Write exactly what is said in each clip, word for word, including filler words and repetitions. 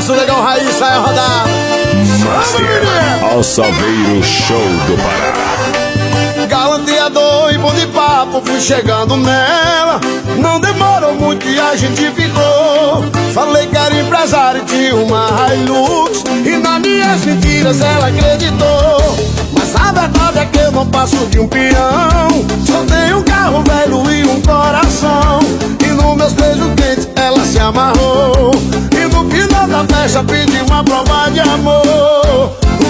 abraço, Negão Raiz, sai rodar. Master Alçaveiro Show do Pará. Galanteador e bom de papo, fui chegando nela. Não demorou muito e a gente ficou. Falei que era empresário de uma Hilux, e nas minhas mentiras ela acreditou. Mas a verdade é que eu não passo de um peão. Só tenho um carro velho e um coração. E nos meus beijos quentes ela se amarrou. E no final da festa pedi uma prova de amor.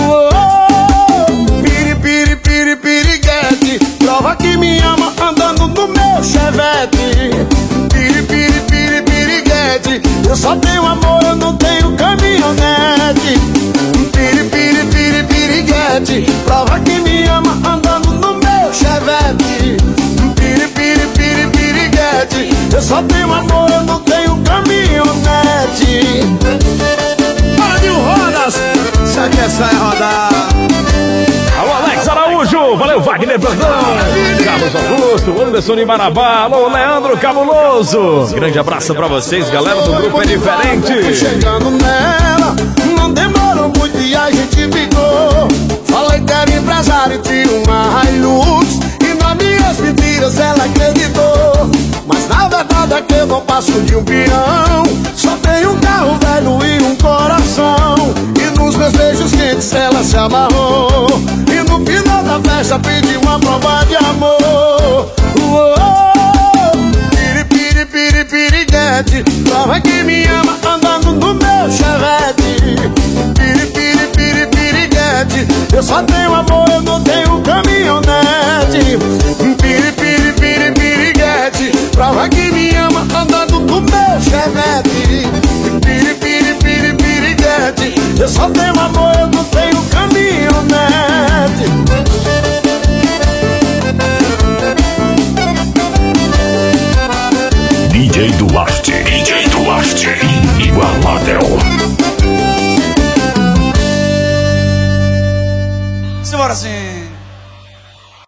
Uou, piri, piri, piri, piriguete, prova que me ama andando no meu chevette. Piri, piri, piri, piriguete, eu só tenho amor, eu não tenho caminhonete. Piri, piri, piri, piriguete, prova que me ama andando no meu chevette. Piri, piri, piri, piriguete, eu só tenho amor, eu não tenho caminhonete. Para de rodas, se quer sair rodar. Alô, Alex Araújo, valeu, Wagner Brandão, Carlos Augusto, Anderson de Marabá, alô, Leandro Cabuloso. Grande abraço pra vocês, galera do grupo É Diferente. Chegando nela, não demorou muito e a gente ficou. Falei que era empresário de uma Hilux, e nas minhas mentiras ela acreditou. Mas na verdade é que eu não passo de um peão. Só tenho um carro velho e um coração. E nos meus beijos quentes ela se amarrou. E no final da festa pedi uma prova de amor. Uou, piri, piri, piri, piriguete, prova que me ama andando no meu chevette. Piri, piri, piri, piriguete, eu só tenho amor, eu não tenho caminhonete. Piri, piri, piri, piriguete, prova que me ama andando no meu chevette. Piri, piri, piri, piriguete, eu só tenho amor, eu não tenho caminhonete. D J Duarte, D J Duarte, inigualável. Simbora assim.